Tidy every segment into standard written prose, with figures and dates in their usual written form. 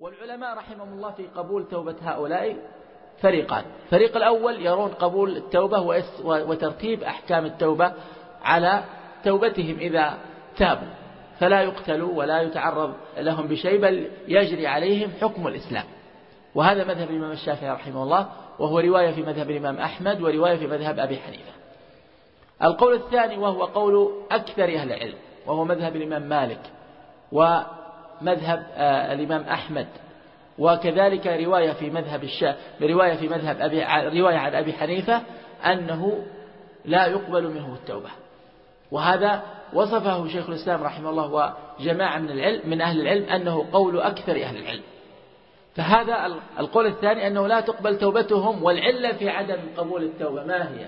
والعلماء رحمهم الله في قبول توبة هؤلاء فريقان. الفريق الأول يرون قبول التوبة وترتيب أحكام التوبة على توبتهم إذا تابوا، فلا يقتلوا ولا يتعرض لهم بشيء، بل يجري عليهم حكم الإسلام. وهذا مذهب الإمام الشافعي رحمه الله، وهو رواية في مذهب الإمام أحمد ورواية في مذهب أبي حنيفة. القول الثاني وهو قول أكثر أهل العلم، وهو مذهب الإمام مالك ومذهب الإمام أحمد، وكذلك رواية عن أبي حنيفة أنه لا يقبل منه التوبة. وهذا وصفه شيخ الإسلام رحمه الله وجماعة من أهل العلم أنه قول أكثر أهل العلم. فهذا القول الثاني أنه لا تقبل توبتهم. والعلة في عدم قبول التوبة ما هي؟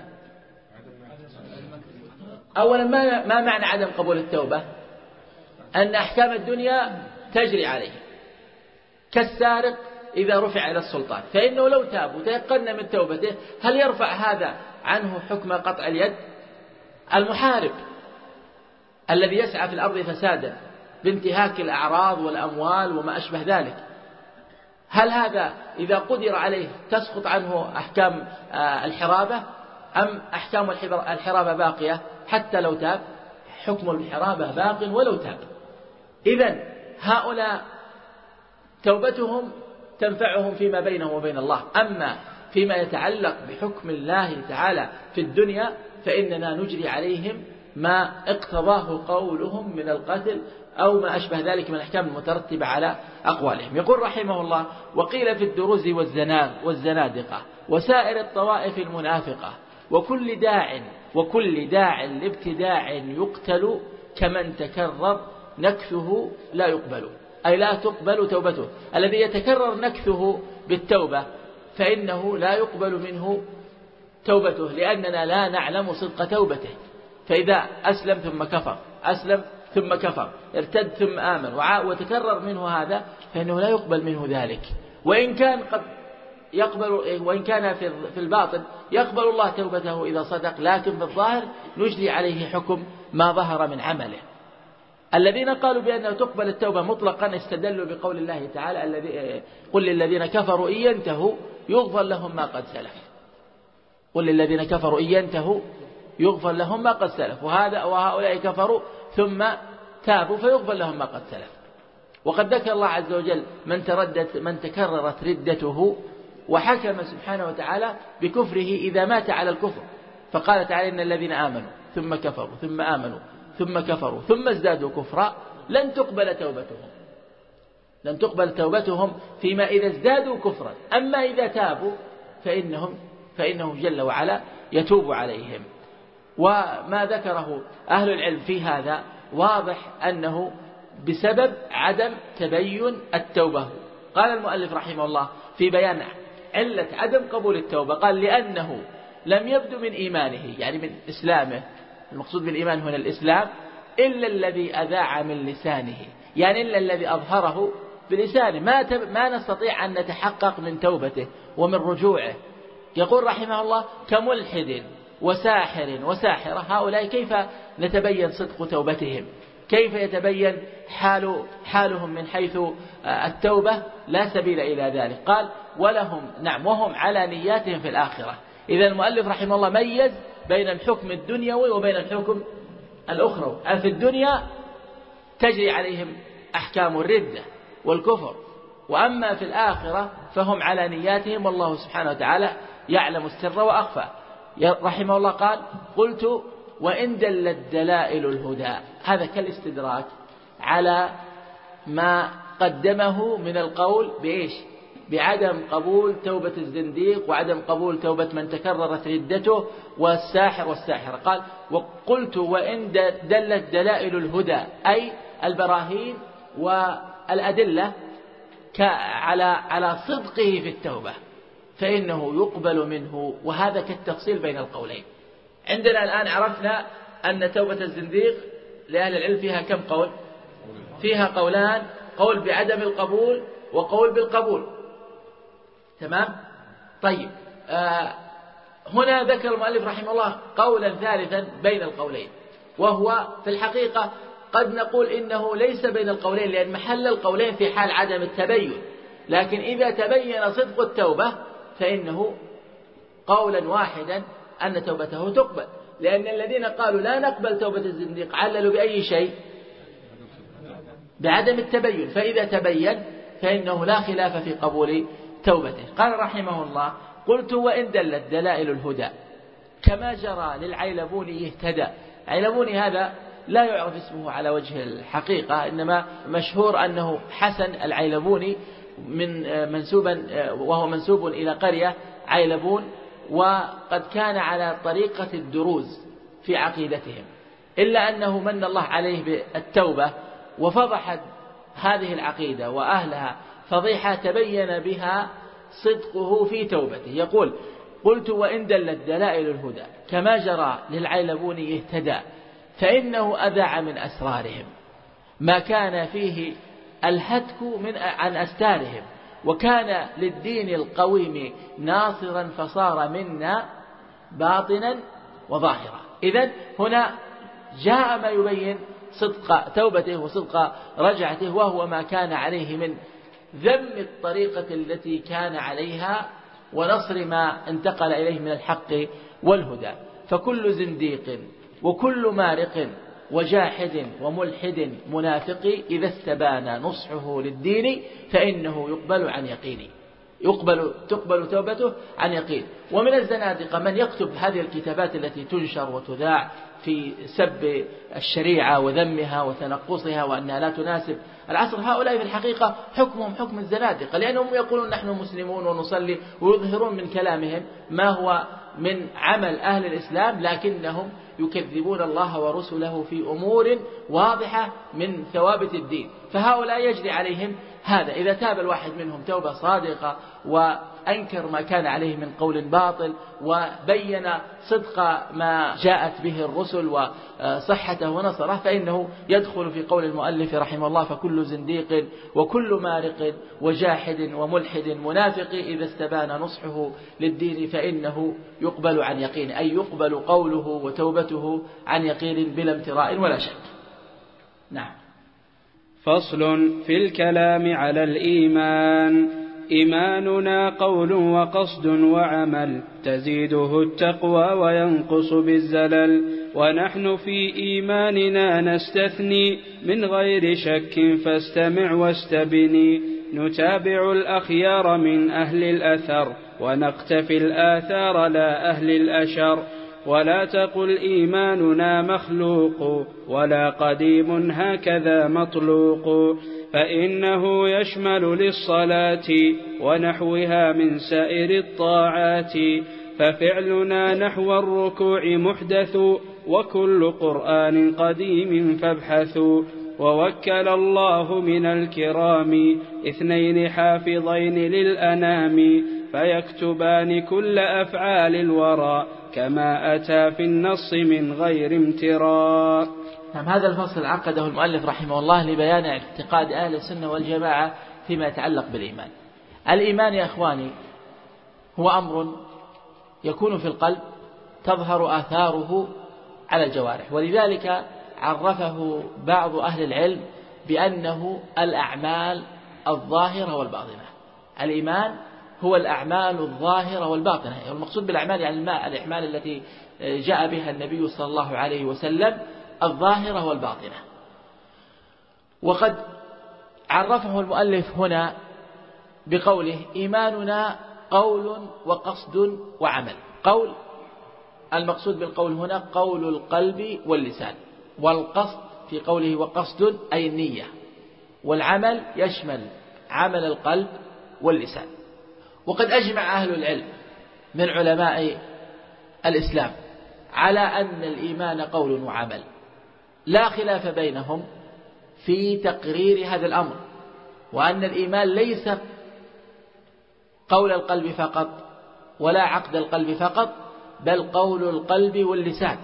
أولا ما معنى عدم قبول التوبة؟ أن أحكام الدنيا تجري عليه، كالسارق إذا رفع إلى السلطان، فإنه لو تاب وتيقن من توبته هل يرفع هذا عنه حكم قطع اليد؟ المحارب الذي يسعى في الأرض فسادا بانتهاك الأعراض والأموال وما أشبه ذلك، هل هذا إذا قدر عليه تسقط عنه أحكام الحرابة أم أحكام الحرابة باقية حتى لو تاب؟ حكم الحرابة باق ولو تاب. إذن هؤلاء توبتهم تنفعهم فيما بينهم وبين الله، أما فيما يتعلق بحكم الله تعالى في الدنيا فإننا نجري عليهم ما اقتضاه قولهم من القتل أو ما أشبه ذلك من الأحكام المترتبة على أقوالهم. يقول رحمه الله: وقيل في الدروز والزنادقة وسائر الطوائف المنافقة وكل داع لابتداع يقتل كمن تكرر نكثه لا يقبل، أي لا تقبل توبته. الذي يتكرر نكثه بالتوبة فإنه لا يقبل منه توبته، لأننا لا نعلم صدق توبته. فإذا أسلم ثم كفر، أسلم ثم كفر، ارتد ثم آمن وتكرر منه هذا، فإنه لا يقبل منه ذلك. وإن كان في الباطن يقبل الله توبته إذا صدق، لكن في الظاهر نجري عليه حكم ما ظهر من عمله. الذين قالوا بأنه تقبل التوبة مطلقا استدلوا بقول الله تعالى: قل للذين كفروا إن ينتهوا يغفر لهم ما قد سلف. قل للذين كفروا إن ينتهوا يغفر لهم ما قد سلف، وهؤلاء كفروا ثم تابوا فيغفر لهم ما قد سلف. وقد ذكر الله عز وجل من تكررت ردته، وحكم سبحانه وتعالى بكفره إذا مات على الكفر، فقال تعالى: إن الذين آمنوا ثم كفروا ثم آمنوا ثم كفروا ثم ازدادوا كفرا لن تقبل توبتهم فيما إذا ازدادوا كفرا. أما إذا تابوا فإنه جل وعلا يتوب عليهم. وما ذكره أهل العلم في هذا واضح أنه بسبب عدم تبين التوبة. قال المؤلف رحمه الله في بيان علة عدم قبول التوبة، قال: لأنه لم يبدو من إيمانه، يعني من إسلامه، المقصود بالإيمان هنا الإسلام، إلا الذي أذاع من لسانه، يعني إلا الذي أظهره بلسانه. ما نستطيع أن نتحقق من توبته ومن رجوعه. يقول رحمه الله: كملحد وساحر وساحرة، هؤلاء كيف نتبين صدق توبتهم؟ كيف يتبين حالهم من حيث التوبة؟ لا سبيل إلى ذلك. قال: وهم على نياتهم في الآخرة. إذا المؤلف رحمه الله ميز بين الحكم الدنيوي وبين الحكم الأخروي. في الدنيا تجري عليهم أحكام الردة والكفر، وأما في الآخرة فهم على نياتهم، والله سبحانه وتعالى يعلم السر وأخفى. رحمه الله قال: قلت: وإن دلت دلائل الهدى. هذا كالاستدراك على ما قدمه من القول بإيش؟ بعدم قبول توبة الزنديق وعدم قبول توبة من تكررت ردته والساحر والساحرة. قال: وقلت: وإن دلت دلائل الهدى، أي البراهين والأدلة على صدقه في التوبة، فإنه يقبل منه. وهذا كالتفصيل بين القولين. عندنا الآن عرفنا أن توبة الزنديق لأهل العلم فيها كم قول؟ فيها قولان: قول بعدم القبول وقول بالقبول. تمام؟ طيب، هنا ذكر المؤلف رحمه الله قولا ثالثا بين القولين، وهو في الحقيقة قد نقول إنه ليس بين القولين، لأن محل القولين في حال عدم التبين. لكن إذا تبين صدق التوبة فإنه قولا واحدا أن توبته تقبل، لأن الذين قالوا لا نقبل توبة الزنديق عللوا بأي شيء؟ بعدم التبين، فإذا تبين فإنه لا خلاف في قبول توبته. قال رحمه الله: قلت وإن دلت دلائل الهدى كما جرى للعيلبوني اهتدى. عيلبوني هذا لا يعرف اسمه على وجه الحقيقة، إنما مشهور أنه حسن العيلبوني وهو منسوب إلى قرية عيلبون، وقد كان على طريقة الدروز في عقيدتهم، إلا أنه من الله عليه بالتوبة وفضحت هذه العقيدة وأهلها فضيحة تبين بها صدقه في توبته. يقول: قلت وإن دلت دلائل الهدى كما جرى للعيلبون اهتدى، فإنه أذاع من أسرارهم ما كان فيه الهتك عن أستارهم، وكان للدين القويم ناصرا فصار منا باطنا وظاهرا. إذن هنا جاء ما يبين صدق توبته وصدق رجعته، وهو ما كان عليه من ذم الطريقة التي كان عليها ونصر ما انتقل إليه من الحق والهدى. فكل زنديق وكل مارق وجاحد وملحد منافق إذا استبان نصحه للدين فإنه يقبل عن يقين، تقبل توبته عن يقين. ومن الزنادقة من يكتب هذه الكتابات التي تنشر وتذاع في سب الشريعة وذمها وتنقصها وأنها لا تناسب العصر. هؤلاء في الحقيقة حكمهم حكم الزنادقة، لأنهم يقولون نحن مسلمون ونصلي، ويظهرون من كلامهم ما هو من عمل أهل الإسلام، لكنهم يكذبون الله ورسله في أمور واضحة من ثوابت الدين. فهؤلاء يجري عليهم هذا، إذا تاب الواحد منهم توبة صادقة وأنكر ما كان عليه من قول باطل وبين صدق ما جاءت به الرسل وصحته ونصره، فإنه يدخل في قول المؤلف رحمه الله: فكل زنديق وكل مارق وجاحد وملحد منافق إذا استبان نصحه للدين فإنه يقبل عن يقين، أي يقبل قوله وتوبته عن يقين بلا امتراء ولا شك. نعم. فصل في الكلام على الإيمان. إيماننا قول وقصد وعمل، تزيده التقوى وينقص بالزلل، ونحن في إيماننا نستثني من غير شك فاستمع واستبني. نتابع الأخيار من أهل الأثر ونقتفي الآثار لا أهل الأشر. ولا تقل إيماننا مخلوق ولا قديم هكذا مطلوق، فإنه يشمل للصلاة ونحوها من سائر الطاعات. ففعلنا نحو الركوع محدث وكل قرآن قديم فابحثوا. ووكل الله من الكرام 2 حافظين للأنام، فيكتبان كل أفعال الورى كما أتى في النص من غير امتراء. نعم. هذا الفصل عقده المؤلف رحمه الله لبيان اعتقاد أهل السنة والجماعة فيما يتعلق بالإيمان. الإيمان يا أخواني هو أمر يكون في القلب تظهر آثاره على الجوارح، ولذلك عرفه بعض أهل العلم بأنه الأعمال الظاهرة والباطنة. الإيمان هو الأعمال الظاهرة والباطنة، المقصود بالأعمال يعني الأعمال التي جاء بها النبي صلى الله عليه وسلم الظاهرة والباطنة. وقد عرفه المؤلف هنا بقوله: إيماننا قول وقصد وعمل. قول، المقصود بالقول هنا قول القلب واللسان، والقصد في قوله وقصد أي النية، والعمل يشمل عمل القلب واللسان. وقد أجمع أهل العلم من علماء الإسلام على أن الإيمان قول وعمل، لا خلاف بينهم في تقرير هذا الأمر، وأن الإيمان ليس قول القلب فقط ولا عقد القلب فقط، بل قول القلب واللسان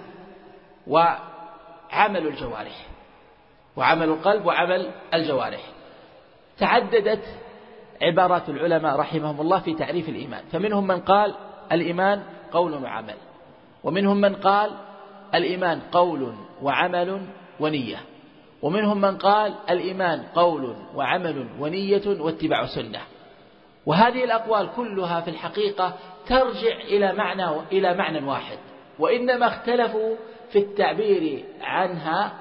وعمل الجوارح، وعمل القلب وعمل الجوارح. تعددت عبارات العلماء رحمهم الله في تعريف الإيمان، فمنهم من قال الإيمان قول وعمل، ومنهم من قال الإيمان قول وعمل ونية، ومنهم من قال الإيمان قول وعمل ونية واتباع سنة، وهذه الأقوال كلها في الحقيقة ترجع إلى معنى واحد، وإنما اختلفوا في التعبير عنها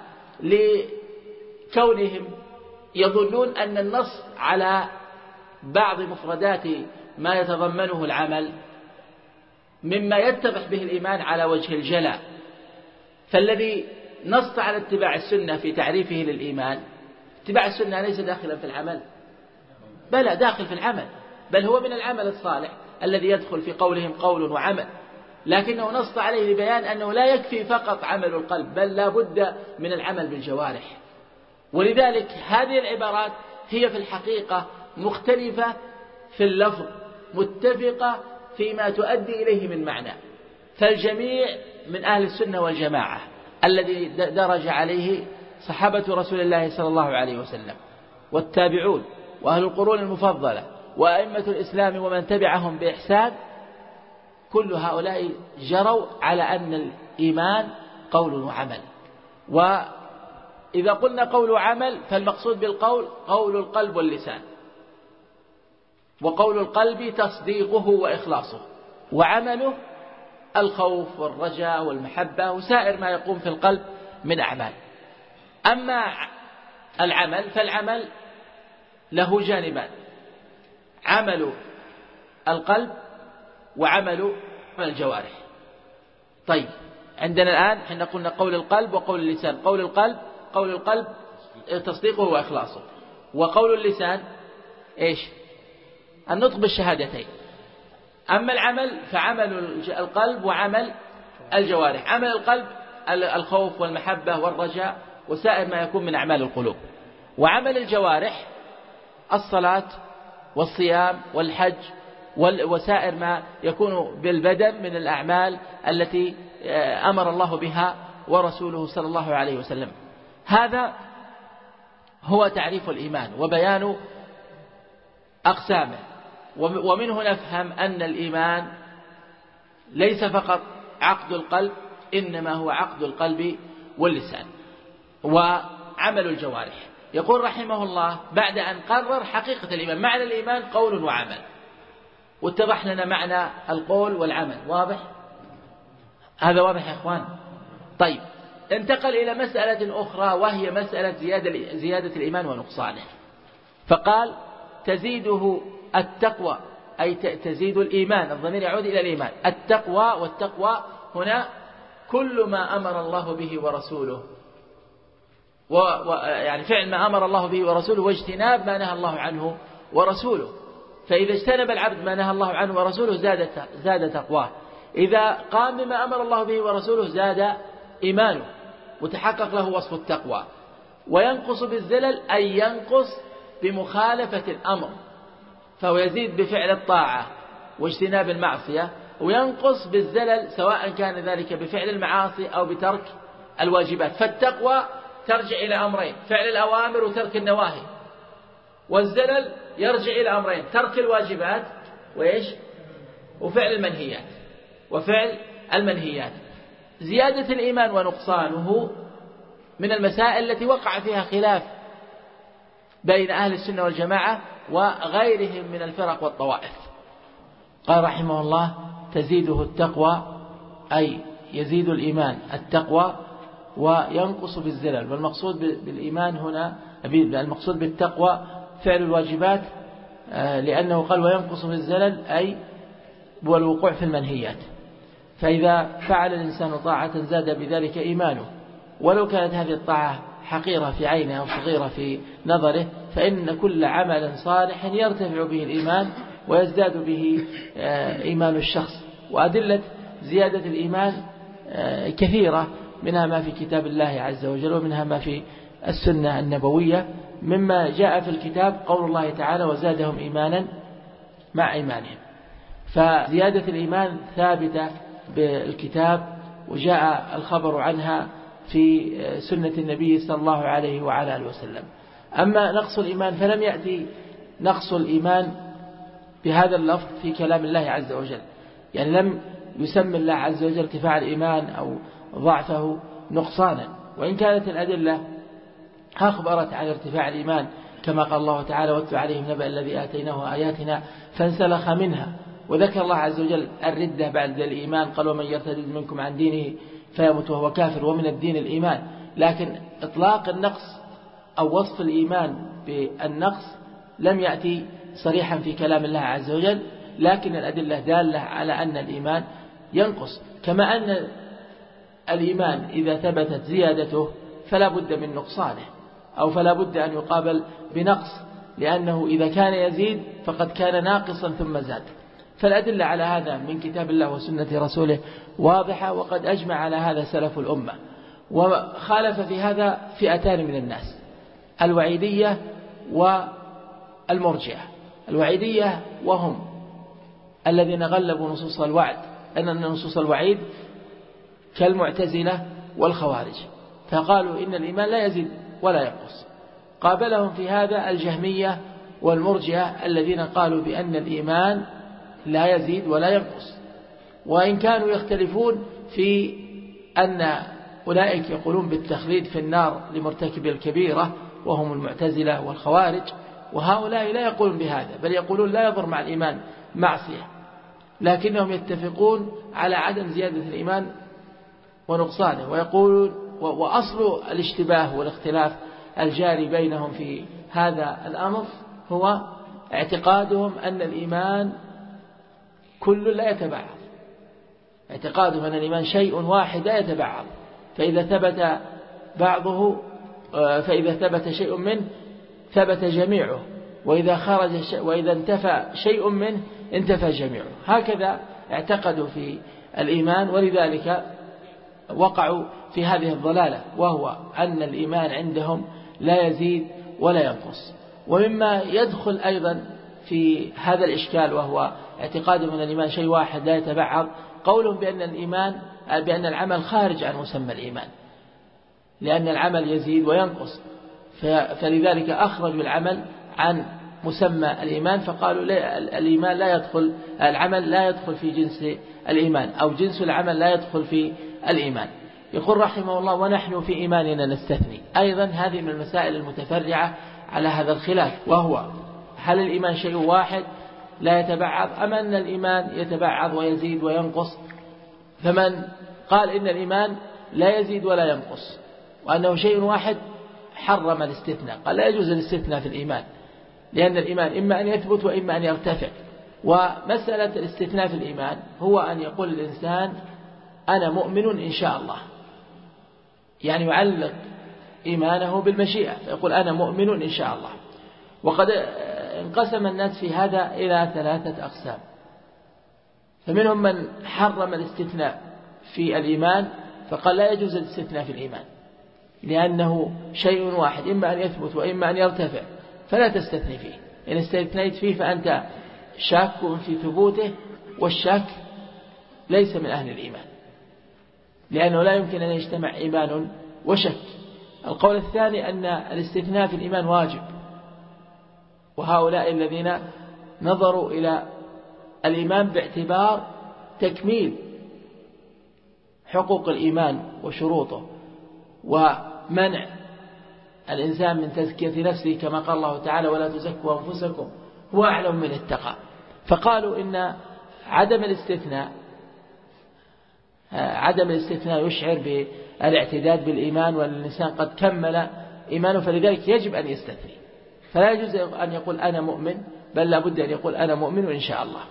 لكونهم يظنون أن النص على بعض مفردات ما يتضمنه العمل مما يتضح به الإيمان على وجه الجلاء، فالذي نص على اتباع السنة في تعريفه للإيمان، اتباع السنة ليس داخلا في العمل، بل داخل في العمل، بل هو من العمل الصالح الذي يدخل في قولهم قول وعمل، لكنه نص عليه لبيان أنه لا يكفي فقط عمل القلب، بل لا بد من العمل بالجوارح. ولذلك هذه العبارات هي في الحقيقة مختلفة في اللفظ، متفقة فيما تؤدي إليه من معنى، فالجميع من أهل السنة والجماعة الذي درج عليه صحابة رسول الله صلى الله عليه وسلم والتابعون وأهل القرون المفضلة وأئمة الإسلام ومن تبعهم بإحسان، كل هؤلاء جروا على أن الإيمان قول وعمل. وإذا قلنا قول وعمل فالمقصود بالقول قول القلب واللسان، وقول القلب تصديقه وإخلاصه، وعمله الخوف والرجاء والمحبة وسائر ما يقوم في القلب من أعمال. أما العمل فالعمل له جانبان، عمل القلب وعمل الجوارح. طيب عندنا الآن احنا قلنا قول القلب وقول اللسان. قول القلب تصديقه وإخلاصه، وقول اللسان إيش؟ النطق بالشهادتين. أما العمل فعمل القلب وعمل الجوارح. عمل القلب الخوف والمحبة والرجاء وسائر ما يكون من أعمال القلوب، وعمل الجوارح الصلاة والصيام والحج وسائر ما يكون بالبدن من الأعمال التي أمر الله بها ورسوله صلى الله عليه وسلم. هذا هو تعريف الإيمان وبيان أقسامه، ومنه نفهم أن الإيمان ليس فقط عقد القلب، إنما هو عقد القلب واللسان وعمل الجوارح. يقول رحمه الله بعد أن قرر حقيقة الإيمان، معنى الإيمان قول وعمل، واتضح لنا معنى القول والعمل. واضح؟ هذا واضح يا أخوان؟ طيب انتقل إلى مسألة أخرى وهي مسألة زيادة الإيمان ونقصانه، فقال تزيده التقوى، أي تزيد الإيمان، الضمير يعود إلى الإيمان. التقوى، والتقوى هنا كل ما أمر الله به ورسوله، يعني فعل ما أمر الله به ورسوله واجتناب ما نهى الله عنه ورسوله. فإذا اجتنب العبد ما نهى الله عنه ورسوله زاد تقواه، إذا قام بما أمر الله به ورسوله زاد إيمانه وتحقق له وصف التقوى. وينقص بالزلل أي ينقص بمخالفة الأمر، فهو يزيد بفعل الطاعة واجتناب المعصية، وينقص بالزلل سواء كان ذلك بفعل المعاصي أو بترك الواجبات. فالتقوى ترجع إلى أمرين، فعل الأوامر وترك النواهي، والزلل يرجع إلى أمرين، ترك الواجبات وفعل المنهيات. زيادة الإيمان ونقصانه من المسائل التي وقع فيها خلاف بين أهل السنة والجماعة وغيرهم من الفرق والطوائف. قال رحمه الله تزيده التقوى، أي يزيد الإيمان التقوى، وينقص بالزلل. والمقصود بالإيمان هنا، المقصود بالتقوى فعل الواجبات، لأنه قال وينقص بالزلل أي والوقوع في المنهيات. فإذا فعل الإنسان طاعة زاد بذلك إيمانه، ولو كانت هذه الطاعة حقيرة في عينه أو صغيرة في نظره، فإن كل عمل صالح يرتفع به الإيمان ويزداد به إيمان الشخص. وأدلة زيادة الإيمان كثيرة، منها ما في كتاب الله عز وجل ومنها ما في السنة النبوية. مما جاء في الكتاب قول الله تعالى وزادهم إيمانا مع إيمانهم، فزيادة الإيمان ثابتة بالكتاب وجاء الخبر عنها في سنة النبي صلى الله عليه وعلى آله وسلم. أما نقص الإيمان فلم يأتي نقص الإيمان بهذا اللفظ في كلام الله عز وجل، يعني لم يسمى الله عز وجل ارتفاع الإيمان أو ضعفه نقصانا، وإن كانت الأدلة أخبرت عن ارتفاع الإيمان كما قال الله تعالى واتل عليهم نبأ الذي آتيناه آياتنا فانسلخ منها. وذكر الله عز وجل الردة بعد الإيمان، قال ومن يرتد منكم عن دينه فيمت وهو كافر ومن الدين الإيمان. لكن إطلاق النقص أو وصف الإيمان بالنقص لم يأتي صريحا في كلام الله عز وجل، لكن الأدلة دالة على أن الإيمان ينقص، كما أن الإيمان إذا ثبتت زيادته فلا بد من نقصانه، أو فلا بد أن يقابل بنقص، لأنه إذا كان يزيد فقد كان ناقصا ثم زاد. فالأدلة على هذا من كتاب الله وسنة رسوله واضحة، وقد أجمع على هذا سلف الأمة. وخالف في هذا فئتان من الناس: الوعيدية والمرجئة. الوعيدية وهم الذين غلبوا نصوص الوعد، أن نصوص الوعيد كالمعتزلة والخوارج، فقالوا إن الإيمان لا يزيد ولا ينقص. قابلهم في هذا الجهمية والمرجئة الذين قالوا بأن الإيمان لا يزيد ولا ينقص، وإن كانوا يختلفون في أن أولئك يقولون بالتخليد في النار لمرتكب الكبيرة وهم المعتزلة والخوارج، وهؤلاء لا يقولون بهذا، بل يقولون لا يضر مع الإيمان معصية، لكنهم يتفقون على عدم زيادة الإيمان ونقصانه. ويقولون وأصل الاشتباه والاختلاف الجاري بينهم في هذا الأمر هو اعتقادهم أن الإيمان كل لا يتبعض، اعتقادهم أن الإيمان شيء واحد لا يتبعض، فإذا ثبت بعضه فإذا ثبت شيء منه ثبت جميعه، وإذا انتفى شيء منه انتفى جميعه. هكذا اعتقدوا في الإيمان، ولذلك وقعوا في هذه الضلالة، وهو أن الإيمان عندهم لا يزيد ولا ينقص. ومما يدخل أيضا في هذا الإشكال وهو اعتقادهم أن الإيمان شيء واحد لا يتبعض، قولهم بأن العمل خارج عن مسمى الإيمان، لأن العمل يزيد وينقص، فلذلك أخرجوا العمل عن مسمى الإيمان، فقالوا الإيمان لا يدخل، العمل لا يدخل في جنس الإيمان، أو جنس العمل لا يدخل في الإيمان. يقول رحمه الله ونحن في إيماننا نستثني. أيضا هذه من المسائل المتفرعة على هذا الخلاف، وهو هل الإيمان شيء واحد لا يتبعض أم أن الإيمان يتبعض ويزيد وينقص؟ فمن قال إن الإيمان لا يزيد ولا ينقص وأنه شيء واحد حرم الاستثناء، قال لا يجوز الاستثناء في الإيمان، لأن الإيمان إما أن يثبت وإما أن يرتفع. ومسألة الاستثناء في الإيمان هو أن يقول الإنسان أنا مؤمن إن شاء الله، يعني يعلق إيمانه بالمشيئة، فيقول أنا مؤمن إن شاء الله. وقد انقسم الناس في هذا إلى 3 أقسام، فمنهم من حرم الاستثناء في الإيمان فقال لا يجوز الاستثناء في الإيمان، لأنه شيء واحد إما أن يثبت وإما أن يرتفع، فلا تستثني فيه. إن استثنيت فيه فأنت شاك في ثبوته، والشاك ليس من أهل الإيمان، لأنه لا يمكن أن يجتمع إيمان وشك. القول الثاني أن الاستثناء في الإيمان واجب، وهؤلاء الذين نظروا إلى الإيمان باعتبار تكميل حقوق الإيمان وشروطه، ومنع الإنسان من تزكية نفسه، كما قال الله تعالى ولا تزكوا أنفسكم هو أعلم من اتقى. فقالوا إن عدم الاستثناء يشعر بالاعتداد بالإيمان، والإنسان قد كمل إيمانه، فلذلك يجب أن يستثني، فلا يجوز أن يقول أنا مؤمن، بل لا بد أن يقول أنا مؤمن إن شاء الله.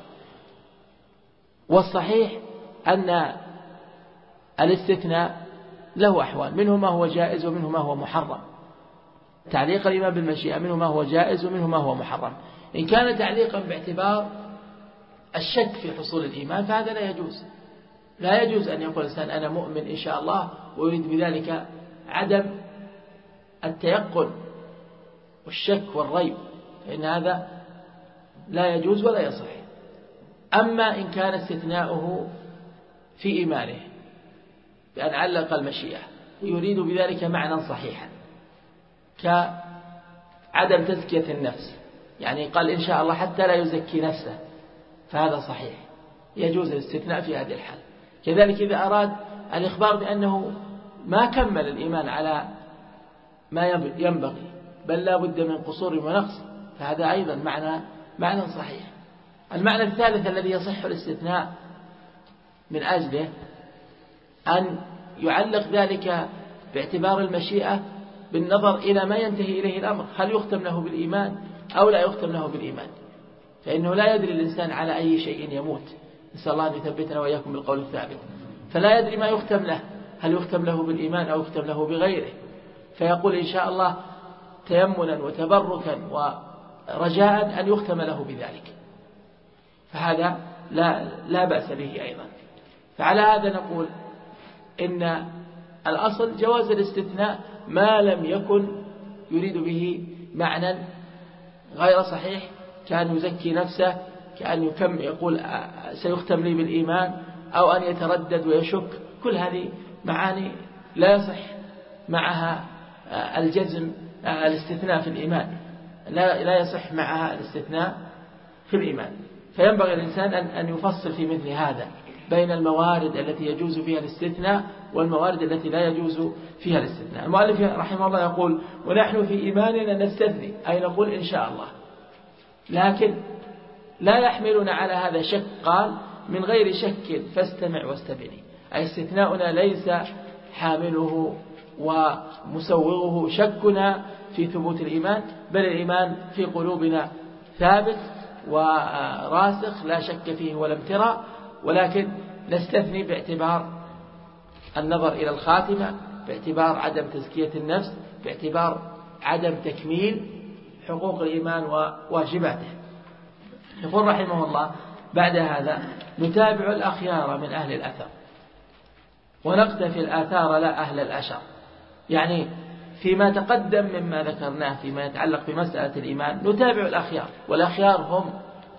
والصحيح أن الاستثناء له أحوال، منه ما هو جائز ومنه ما هو محرم. تعليق الإيمان بالمشيئة منه ما هو جائز ومنه ما هو محرم. إن كان تعليقا باعتبار الشك في حصول الإيمان فهذا لا يجوز. لا يجوز أن يقول الإنسان أنا مؤمن إن شاء الله ويريد بذلك عدم التيقن والشك والريب، فإن هذا لا يجوز ولا يصح. أما إن كان استثناؤه في إيمانه بأن علق المشيئة ويريد بذلك معنى صحيحا كعدم تزكية النفس، يعني قال إن شاء الله حتى لا يزكي نفسه، فهذا صحيح، يجوز الاستثناء في هذه الحال. كذلك إذا أراد الإخبار بأنه ما كمل الإيمان على ما ينبغي، بل لا بد من قصور ونقص، فهذا أيضا معنى صحيح. المعنى الثالث الذي يصح الاستثناء من أجله أن يعلق ذلك باعتبار المشيئة بالنظر إلى ما ينتهي إليه الأمر، هل يختم له بالإيمان أو لا يختم له بالإيمان، فإنه لا يدري الإنسان على أي شيء يموت، نسأل الله أن يثبتنا وإياكم بالقول الثابت، فلا يدري ما يختم له، هل يختم له بالإيمان أو يختم له بغيره، فيقول إن شاء الله تيمنا وتبركا ورجاء أن يختم له بذلك، فهذا لا بأس به أيضا. فعلى هذا نقول إن الأصل جواز الاستثناء ما لم يكن يريد به معنى غير صحيح، كأن يزكي نفسه، كأن يقول سيختم لي بالإيمان، أو أن يتردد ويشك، كل هذه معاني لا يصح معها الجزم الاستثناء في الإيمان، لا يصح معها الاستثناء في الإيمان. فينبغي الإنسان أن يفصل في مثل هذا بين الموارد التي يجوز فيها الاستثناء والموارد التي لا يجوز فيها الاستثناء. المؤلف رحمه الله يقول: ونحن في إيماننا نستثني، أي نقول إن شاء الله، لكن لا يحملنا على هذا شك، قال: من غير شك فاستمع واستبني، أي استثناؤنا ليس حامله ومسوغه شكنا في ثبوت الإيمان، بل الإيمان في قلوبنا ثابت وراسخ لا شك فيه ولا امتراء، ولكن نستثني باعتبار النظر إلى الخاتمة، باعتبار عدم تزكية النفس، باعتبار عدم تكميل حقوق الإيمان وواجباته. يقول رحمه الله بعد هذا: نتابع الأخيار من أهل الأثر ونقتفي الآثار لا أهل الأشر. يعني فيما تقدم مما ذكرناه فيما يتعلق بمسألة الإيمان نتابع الأخيار، والأخيار هم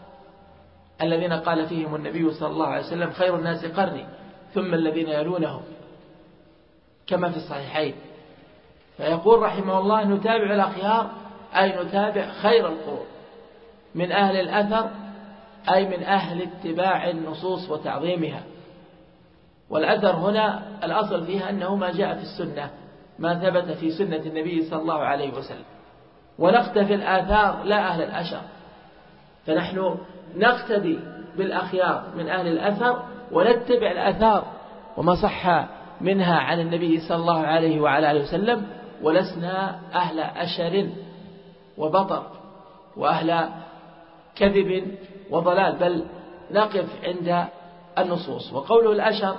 الذين قال فيهم النبي صلى الله عليه وسلم: خير الناس قرني ثم الذين يلونهم، كما في الصحيحين. فيقول رحمه الله: نتابع الأخيار، أي نتابع خير القرون من أهل الأثر، أي من أهل اتباع النصوص وتعظيمها. والأثر هنا الأصل فيها أنه ما جاء في السنة، ما ثبت في سنة النبي صلى الله عليه وسلم. ونقتفي الآثار لا أهل الأشر، فنحن نقتدي بالأخيار من أهل الأثر ونتبع الآثار وما صح منها عن النبي صلى الله عليه وعلى آله وسلم، ولسنا أهل أشر وبطر وأهل كذب وضلال، بل نقف عند النصوص. وقوله الأشر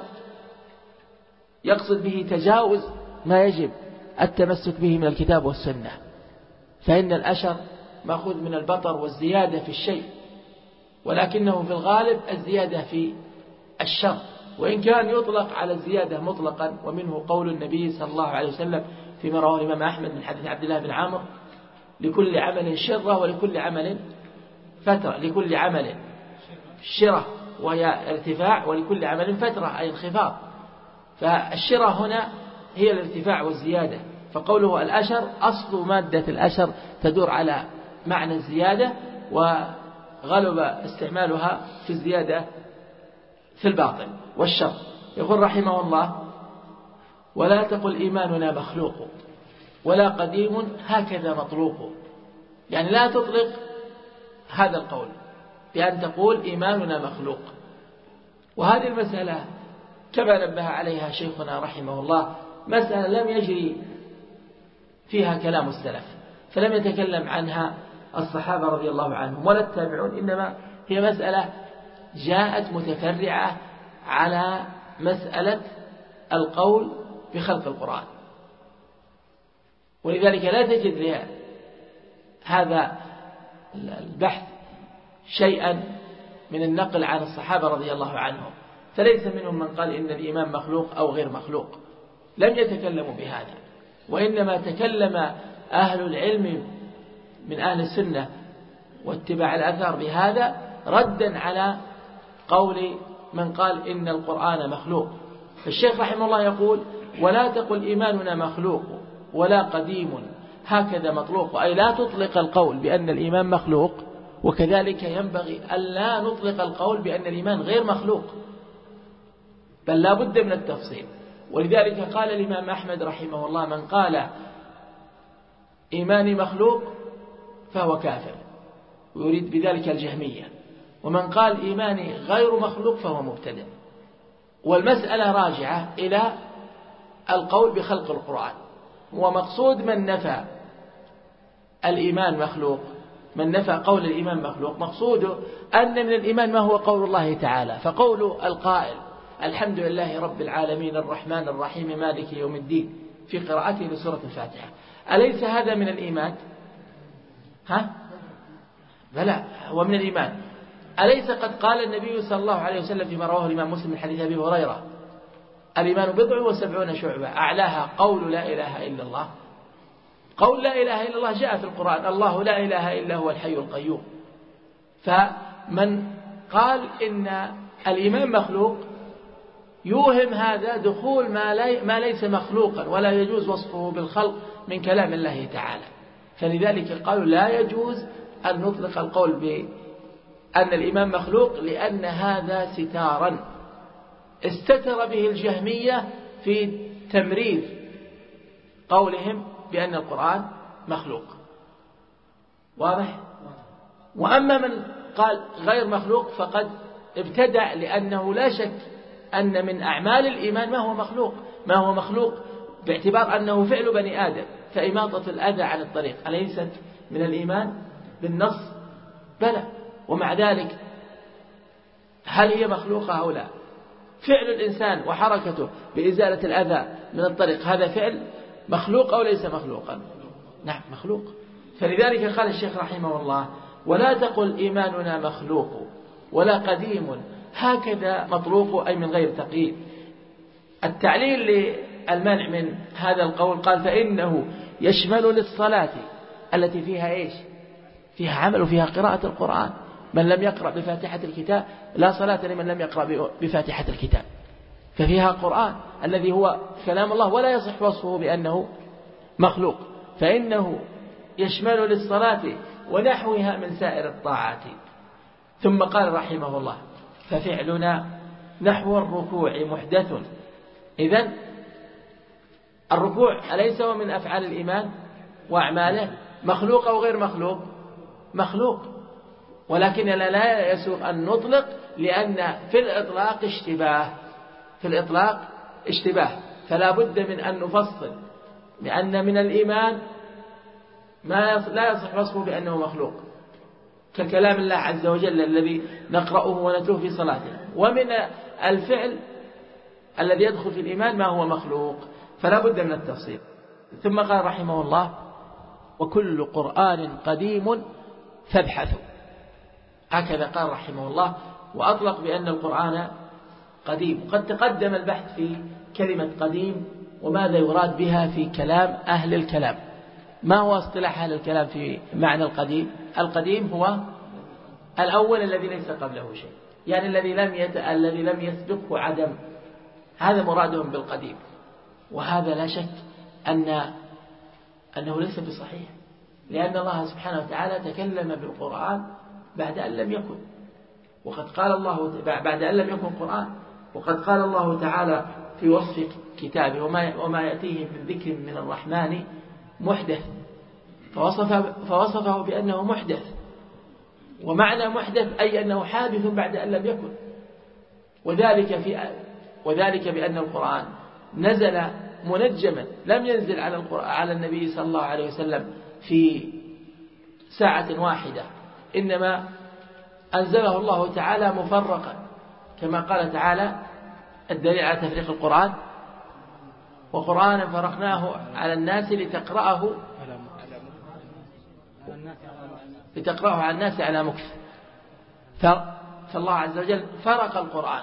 يقصد به تجاوز ما يجب التمسك به من الكتاب والسنة، فإن الأشر مأخوذ من البطر والزيادة في الشيء، ولكنه في الغالب الزيادة في الشر، وإن كان يطلق على الزيادة مطلقا. ومنه قول النبي صلى الله عليه وسلم فيما رواه الإمام أحمد من حديث عبد الله بن عمرو: لكل عمل شرة ولكل عمل فترة. لكل عمل شرة وهي ارتفاع، ولكل عمل فترة أي انخفاض. فالشرة هنا هي الارتفاع والزيادة، فقوله الأشر أصل مادة الأشر تدور على معنى الزيادة، وغلب استعمالها في الزيادة في الباطل والشر. يقول رحمه الله: ولا تقل إيماننا مخلوق ولا قديم هكذا مطلوق. يعني لا تطلق هذا القول بأن تقول إيماننا مخلوق. وهذه المسألة كما نبه عليها شيخنا رحمه الله مسألة لم يجري فيها كلام السلف، فلم يتكلم عنها الصحابة رضي الله عنهم ولا التابعون، إنما هي مسألة جاءت متفرعة على مسألة القول بخلق القرآن، ولذلك لا تجد لهذا البحث شيئا من النقل عن الصحابة رضي الله عنهم، فليس منهم من قال إن الإيمان مخلوق أو غير مخلوق، لم يتكلموا بهذا، وإنما تكلم أهل العلم من أهل السنة واتباع الأثار بهذا ردا على قول من قال إن القرآن مخلوق. فالشيخ رحمه الله يقول: ولا تقل إيماننا مخلوق ولا قديم هكذا مطلوق، أي لا تطلق القول بأن الإيمان مخلوق، وكذلك ينبغي ألا نطلق القول بأن الإيمان غير مخلوق، بل لا بد من التفصيل. ولذلك قال الإمام أحمد رحمه الله: من قال إيماني مخلوق فهو كافر، ويريد بذلك الجهمية. ومن قال إيماني غير مخلوق فهو مبتدع. والمسألة راجعة إلى القول بخلق القرآن. ومقصود من نفى الإيمان مخلوق، من نفى قول الإيمان مخلوق، مقصوده أن من الإيمان ما هو قول الله تعالى. فقول القائل الحمد لله رب العالمين الرحمن الرحيم مالك يوم الدين في قراءته لسورة الفاتحة، أليس هذا من الإيمان؟ بلى، هو من الإيمان. أليس قد قال النبي صلى الله عليه وسلم فيما رواه الإمام مسلم من حديث أبي هريرة: الإيمان 70 شعبة أعلاها قول لا إله إلا الله. قول لا إله إلا الله جاء في القرآن: الله لا إله إلا هو الحي القيوم. فمن قال إن الإيمان مخلوق يوهم هذا دخول ما ليس مخلوقا ولا يجوز وصفه بالخلق من كلام الله تعالى. فلذلك قالوا لا يجوز أن نطلق القول بأن الإيمان مخلوق، لأن هذا ستارا استتر به الجهمية في تمرير قولهم بأن القرآن مخلوق. واضح؟ وأما من قال غير مخلوق فقد ابتدع، لأنه لا شك أن من أعمال الإيمان ما هو مخلوق باعتبار أنه فعل بني آدم. فإماطة الأذى عن الطريق أليست من الإيمان بالنص؟ بلى. ومع ذلك هل هي مخلوقة أو لا؟ فعل الإنسان وحركته بإزالة الأذى من الطريق هذا فعل مخلوق أو ليس مخلوقا؟ نعم مخلوق. فلذلك قال الشيخ رحمه الله: ولا تقل إيماننا مخلوق ولا قديم، هكذا مطلوق، أي من غير تقييد. التعليل للمنع من هذا القول قال: فإنه يشمل للصلاة التي فيها إيش؟ فيها عمل وفيها قراءة القرآن. من لم يقرأ بفاتحة الكتاب لا صلاة لمن لم يقرأ بفاتحة الكتاب. ففيها قرآن الذي هو كلام الله ولا يصح وصفه بأنه مخلوق. فإنه يشمل للصلاة ونحوها من سائر الطاعات. ثم قال رحمه الله: ففعلنا نحو الركوع محدث. إذن الركوع أليس هو من أفعال الإيمان وأعماله؟ مخلوق أو غير مخلوق؟ مخلوق. ولكننا لا يسوغ أن نطلق، لأن في الإطلاق اشتباه. فلا بد من أن نفصل، لأن من الإيمان ما لا يصح وصفه بأنه مخلوق، ككلام الله عز وجل الذي نقرأه ونتلوه في صلاتنا. ومن الفعل الذي يدخل في الإيمان ما هو مخلوق، فلا بد من التفصيل. ثم قال رحمه الله: وكل قرآن قديم فابحثوا. هكذا قال رحمه الله، وأطلق بأن القرآن قديم. وقد تقدم البحث في كلمة قديم وماذا يراد بها في كلام أهل الكلام. ما هو اصطلاح أهل الكلام في معنى القديم؟ القديم هو الأول الذي ليس قبله شيء، يعني الذي لم يسبقه عدم. هذا مرادهم بالقديم. وهذا لا شك أنه ليس بصحيح، لأن الله سبحانه وتعالى تكلم بالقرآن بعد أن لم يكن، وقد قال الله بعد أن لم يكن قرآن، وقد قال الله تعالى في وصف كتابه: وما يأتيه من ذكر من الرحمن محدث، فوصفه بأنه محدث. ومعنى محدث أي أنه حادث بعد أن لم يكن. وذلك بأن القرآن نزل منجما، لم ينزل على النبي صلى الله عليه وسلم في ساعة واحدة، إنما أنزله الله تعالى مفرقا، كما قال تعالى: الدليل على تفريق القرآن: وقرآنا فرقناه على الناس لتقرأه على الناس على مكث. فالله عز وجل فرق القرآن.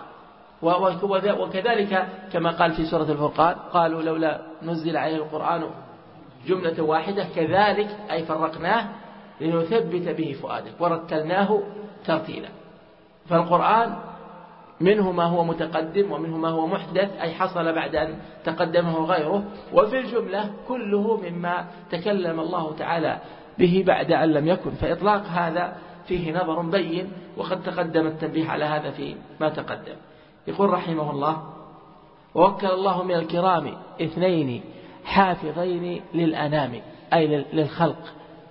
وكذلك كما قال في سورة الفرقان: قالوا لولا نزل عليه القرآن جملة واحدة، كذلك أي فرقناه لنثبت به فؤادك ورتلناه ترتيلا. فالقرآن منه ما هو متقدم ومنه ما هو محدث، أي حصل بعد أن تقدمه غيره. وفي الجملة كله مما تكلم الله تعالى به بعد أن لم يكن. فإطلاق هذا فيه نظر بين، وقد تقدم التنبيه على هذا في ما تقدم. يقول رحمه الله: ووكل الله من الكرام 2 حافظين للأنام. أي للخلق.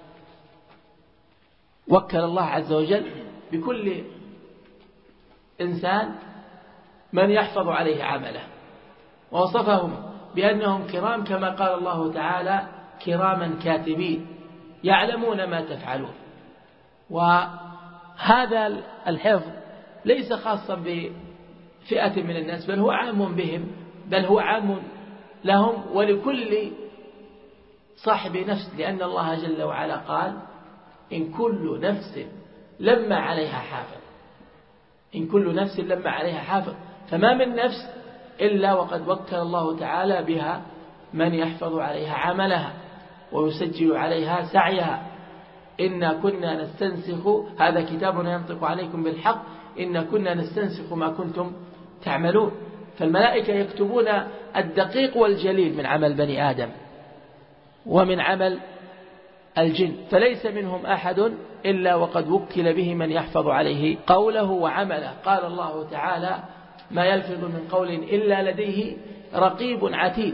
وكل الله عز وجل بكل إنسان من يحفظ عليه عمله، ووصفهم بأنهم كرام كما قال الله تعالى كراما كاتبين يعلمون ما تفعلون. وهذا الحفظ ليس خاصا بفئة من الناس، بل هو عام بهم، بل هو عام لهم ولكل صاحب نفس، لأن الله جل وعلا قال إن كل نفس لما عليها حافظ، إن كل نفس لما عليها حافظ، فما من نفس إلا وقد وكل الله تعالى بها من يحفظ عليها عملها ويسجل عليها سعيها. إنا كنا نستنسخ، هذا كتابنا ينطق عليكم بالحق، إنا كنا نستنسخ ما كنتم تعملون. فالملائكة يكتبون الدقيق والجليل من عمل بني آدم ومن عمل الجن، فليس منهم أحد إلا وقد وكل به من يحفظ عليه قوله وعمله. قال الله تعالى ما يلفظ من قول إلا لديه رقيب عتيد.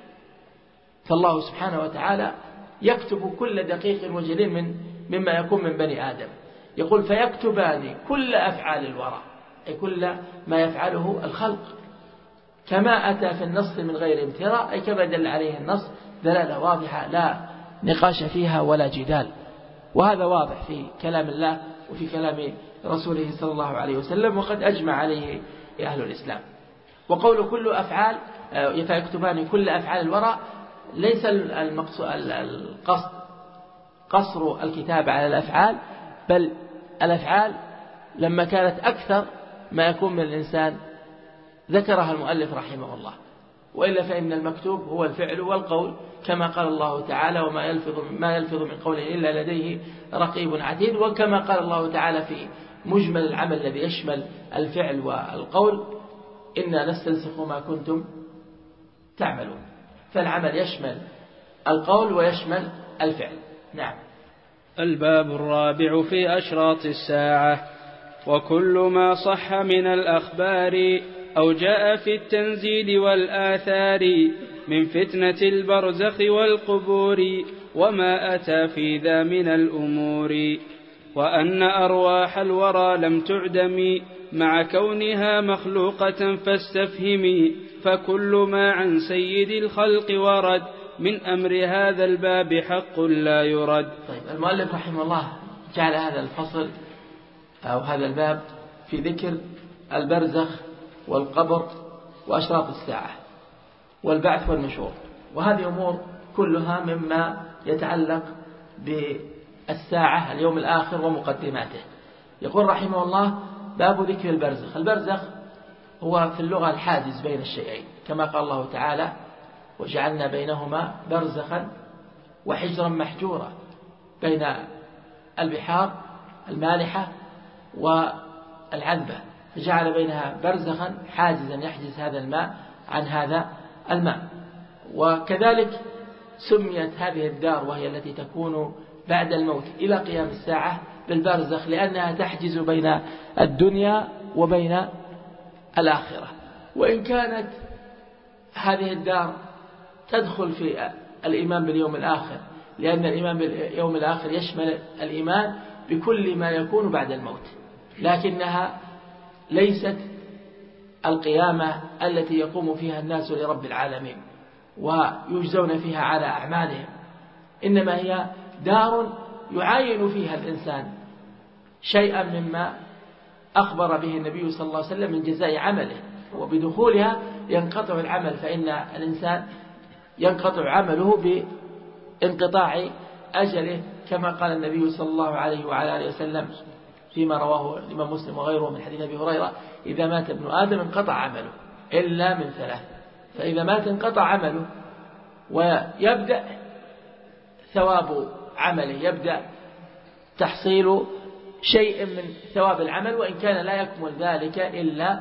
فالله سبحانه وتعالى يكتب كل دقيق وجليل مما يكون من بني آدم. يقول فيكتبان كل أفعال الورى، أي كل ما يفعله الخلق، كما أتى في النص من غير امتراء، أي كما دل عليه النص دلالة واضحة لا نقاش فيها ولا جدال. وهذا واضح في كلام الله وفي كلام رسوله صلى الله عليه وسلم، وقد أجمع عليه أهل الإسلام. وقول كل أفعال فيكتبان كل أفعال الورى ليس القصد قصر الكتاب على الأفعال، بل الأفعال لما كانت أكثر ما يكون من الإنسان ذكرها المؤلف رحمه الله، وإلا فإن المكتوب هو الفعل والقول، كما قال الله تعالى وما يلفظ من قول إلا لديه رقيب عتيد، وكما قال الله تعالى في مجمل العمل الذي يشمل الفعل والقول إنا نستنسخ ما كنتم تعملون. فالعمل يشمل القول ويشمل الفعل. نعم. الباب الرابع في أشراط الساعة. وكل ما صح من الأخبار أو جاء في التنزيل والآثار من فتنة البرزخ والقبور وما أتى في ذا من الأمور، وأن أرواح الورى لم تعدم مع كونها مخلوقة فاستفهمي، فكل ما عن سيد الخلق ورد من أمر هذا الباب حق لا يرد. طيب، المؤلف رحمه الله جعل هذا الفصل أو هذا الباب في ذكر البرزخ والقبر وأشراط الساعة والبعث والنشور، وهذه أمور كلها مما يتعلق بالساعة اليوم الآخر ومقدماته. يقول رحمه الله باب ذكر البرزخ. البرزخ هو في اللغة الحاجز بين الشيئين، كما قال الله تعالى وجعلنا بينهما برزخا وحجرا محجورا، بين البحار المالحة والعذبة، فجعل بينها برزخا حاجزا يحجز هذا الماء عن هذا الماء. وكذلك سميت هذه الدار وهي التي تكون بعد الموت إلى قيام الساعة بالبرزخ، لأنها تحجز بين الدنيا وبين الآخرة. وإن كانت هذه الدار تدخل في الإيمان باليوم الآخر، لأن الإيمان باليوم الآخر يشمل الإيمان بكل ما يكون بعد الموت، لكنها ليست القيامة التي يقوم فيها الناس لرب العالمين ويجزون فيها على أعمالهم، إنما هي دار يعاين فيها الإنسان شيئا مما أخبر به النبي صلى الله عليه وسلم من جزاء عمله، وبدخولها ينقطع العمل، فإن الإنسان ينقطع عمله بانقطاع أجله، كما قال النبي صلى الله عليه وعلى آله وسلم فيما رواه الإمام مسلم وغيره من حديث أبي هريرة: إذا مات ابن آدم انقطع عمله إلا من ثلاث. فإذا مات انقطع عمله، ويبدأ ثواب عمله، يبدأ تحصيل شيء من ثواب العمل، وإن كان لا يكمل ذلك إلا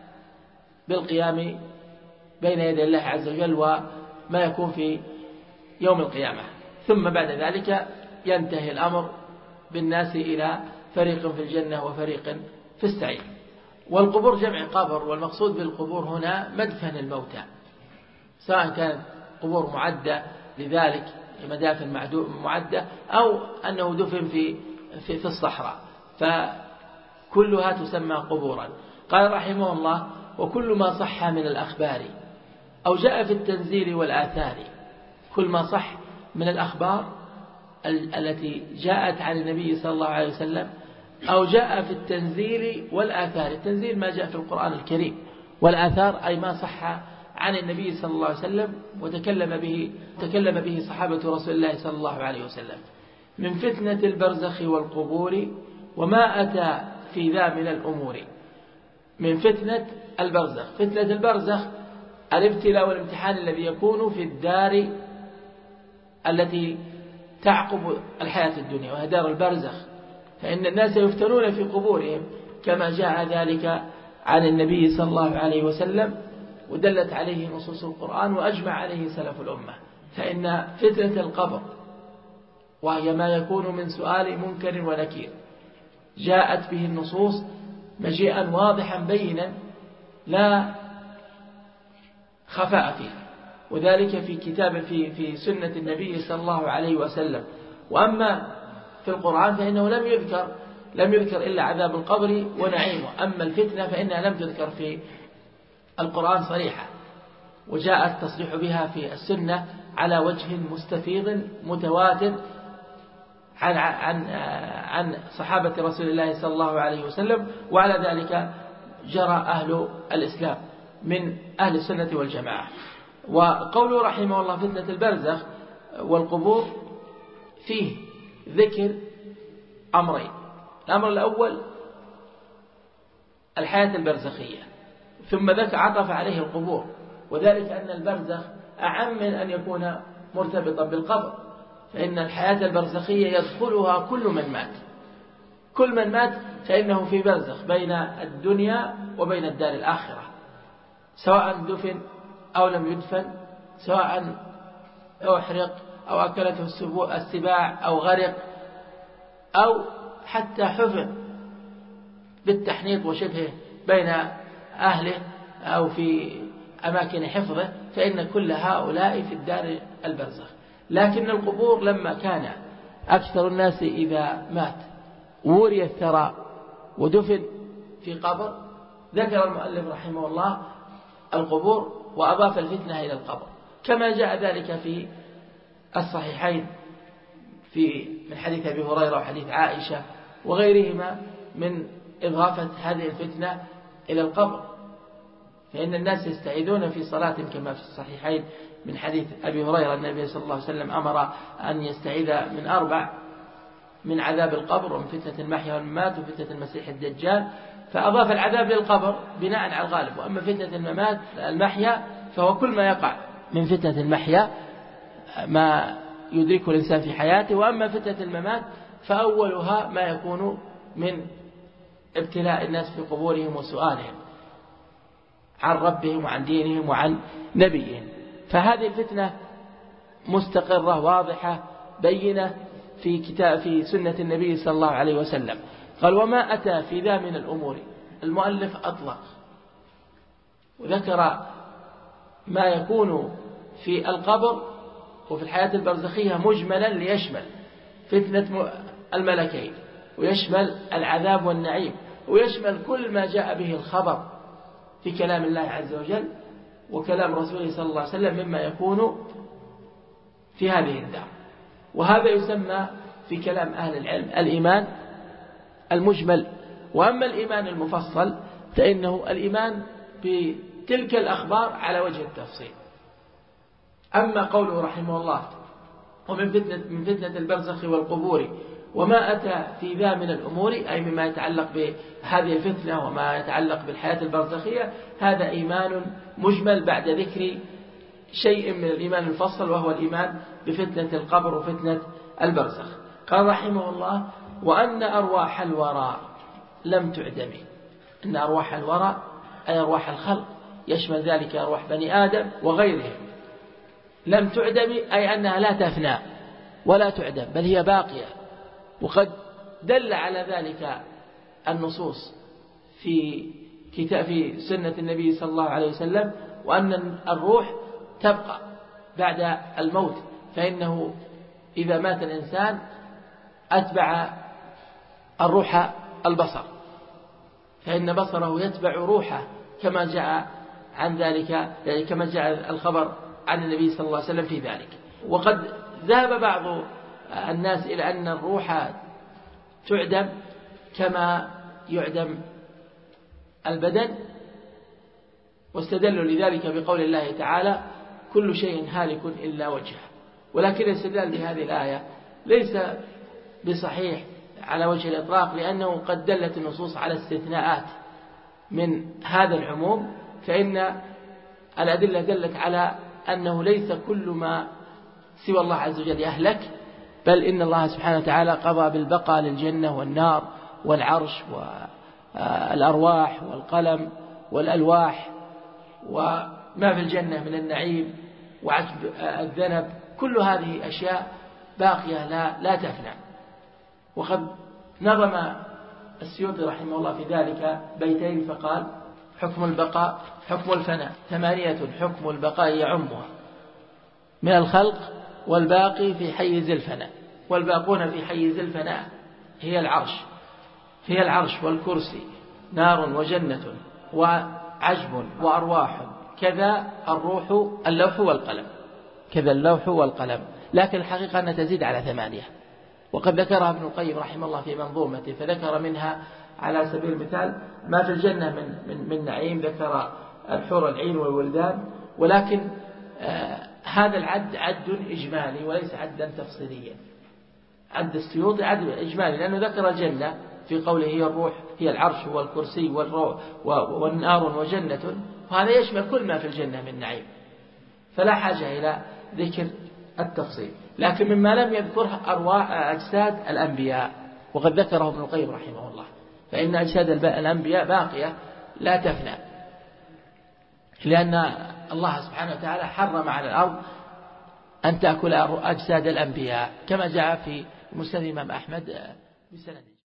بالقيام بين يدي الله عز وجل وما يكون في يوم القيامة. ثم بعد ذلك ينتهي الأمر بالناس إلى فريق في الجنة وفريق في السعير. والقبور جمع قبر، والمقصود بالقبور هنا مدفن الموتى، سواء كانت قبور معدة لذلك مدافن معدة، أو أنه دفن في الصحراء، فكلها تسمى قبورا. قال رحمه الله: وكل ما صح من الأخبار أو جاء في التنزيل والآثار. كل ما صح من الأخبار التي جاءت عن النبي صلى الله عليه وسلم، أو جاء في التنزيل والآثار. التنزيل ما جاء في القرآن الكريم، والآثار أي ما صح عن النبي صلى الله عليه وسلم وتكلم به صحابة رسول الله صلى الله عليه وسلم، من فتنة البرزخ والقبور وما أتى في ذا من الأمور. من فتنة البرزخ. فتنة البرزخ الابتلاء والامتحان الذي يكون في الدار التي تعقب الحياة الدنيا، وهي دار البرزخ، فإن الناس يفتنون في قبورهم كما جاء ذلك عن النبي صلى الله عليه وسلم، ودلت عليه نصوص القرآن وأجمع عليه سلف الأمة. فإن فتنة القبر، وهي ما يكون من سؤال منكر ونكير، جاءت به النصوص مجيئا واضحا بينا لا خفاء فيه، وذلك في كتاب في سنة النبي صلى الله عليه وسلم. وأما في القرآن فإنه لم يذكر إلا عذاب القبر ونعيمه. أما الفتنة فإنها لم تذكر في القرآن صريحة، وجاء التصريح بها في السنة على وجه مستفيض متواتر عن صحابة رسول الله صلى الله عليه وسلم. وعلى ذلك جرى أهل الإسلام من أهل السنة والجماعة. وقوله رحمه الله: فتنة البرزخ والقبور، فيه ذكر أمرين. الأمر الأول الحياة البرزخية، ثم عطف عليه القبور، وذلك أن البرزخ أعم من أن يكون مرتبطا بالقبر، فإن الحياة البرزخية يدخلها كل من مات. كل من مات فإنه في برزخ بين الدنيا وبين الدار الآخرة، سواء دفن أو لم يدفن، سواء أحرق أو أكلته السباع أو غرق، أو حتى حفر بالتحنيط وشبهه بين أهله أو في أماكن حفظه، فإن كل هؤلاء في الدار البرزخ. لكن القبور لما كان أكثر الناس إذا مات وري الثراء ودفن في قبر، ذكر المؤلف رحمه الله القبور وأضاف الفتنة إلى القبر، كما جاء ذلك في الصحيحين من حديث أبي هريرة وحديث عائشة وغيرهما من إضافة هذه الفتنة إلى القبر. فإن الناس يستعيذون في صلاة كما في الصحيحين من حديث أبي هريرة النبي صلى الله عليه وسلم أمر أن يستعيذ من 4: من عذاب القبر، ومن فتنة المحيا والممات، وفتنة المسيح الدجال، فأضاف العذاب للقبر بناء على الغالب. وأما فتنة المحيا فهو كل ما يقع من فتنة المحيا ما يدركه الإنسان في حياته، وأما فتنة الممات فأولها ما يكون من ابتلاء الناس في قبورهم وسؤالهم عن ربهم وعن دينهم وعن نبيهم. فهذه الفتنة مستقرة واضحة بينة في سنة النبي صلى الله عليه وسلم. قال: وما أتى في ذا من الأمور. المؤلف أطلق وذكر ما يكون في القبر وفي الحياة البرزخية مجملا ليشمل فتنة الملكين، ويشمل العذاب والنعيم، ويشمل كل ما جاء به الخبر في كلام الله عز وجل وكلام رسوله صلى الله عليه وسلم مما يكون في هذه الدار. وهذا يسمى في كلام أهل العلم الإيمان المجمل. وأما الإيمان المفصل فإنه الإيمان بتلك الأخبار على وجه التفصيل. أما قوله رحمه الله: ومن فتنة البرزخ والقبور وما أتى في ذا من الأمور، أي مما يتعلق بهذه الفتنة وما يتعلق بالحياة البرزخية، هذا إيمان مجمل بعد ذكر شيء من الإيمان المفصل، وهو الإيمان بفتنة القبر وفتنة البرزخ. قال رحمه الله: وأن أرواح الورى لم تعدم. أن أرواح الورى أي أرواح الخلق، يشمل ذلك أرواح بني آدم وغيرهم، لم تعدم أي أنها لا تفنى ولا تعدم، بل هي باقية. وقد دل على ذلك النصوص في سنة النبي صلى الله عليه وسلم، وأن الروح تبقى بعد الموت، فإنه إذا مات الإنسان أتبع الروح البصر، فإن بصره يتبع روحه كما جاء عن ذلك، يعني كما جاء الخبر عن النبي صلى الله عليه وسلم في ذلك. وقد ذهب بعض الناس إلى أن الروح تعدم كما يعدم البدن، واستدلوا لذلك بقول الله تعالى كل شيء هالك إلا وجهه. ولكن الاستدلال بهذه الآية ليس بصحيح على وجه الإطلاق، لأنه قد دلت النصوص على استثناءات من هذا العموم، فإن الأدلة دلت على أنه ليس كل ما سوى الله عز وجل يهلك، بل إن الله سبحانه وتعالى قضى بالبقاء للجنة والنار والعرش والأرواح والقلم والألواح وما في الجنة من النعيم وعجب الذنب، كل هذه أشياء باقية لا تفنى. وقد نظم السيوطي رحمه الله في ذلك بيتين فقال: حكم البقاء حكم الفناء 8 حكم البقاء يعمها من الخلق والباقي في حيز الفناء، والباقون في حيز الفناء هي العرش والكرسي، نار وجنة وعجب وأرواح، كذا الروح اللوح والقلم، لكن الحقيقة أنها تزيد على 8. وقد ذكرها ابن القيم رحمه الله في منظومته، فذكر منها على سبيل المثال ما في الجنة من نعيم، ذكر الحور العين والولدان، ولكن هذا العد عد إجمالي وليس عدا تفصيليا. عد السيوطي عد إجمالي لأنه ذكر الجنة في قوله هي الروح هي العرش والكرسي والنار وجنة، وهذا يشمل كل ما في الجنة من نعيم، فلا حاجة إلى ذكر التفصيل. لكن مما لم يذكره أجساد الأنبياء، وقد ذكره ابن القيم رحمه الله، فإن أجساد الأنبياء باقية لا تفنى، لأن الله سبحانه وتعالى حرم على الأرض أن تأكل أجساد الأنبياء كما جاء في مسند الإمام أحمد بسند.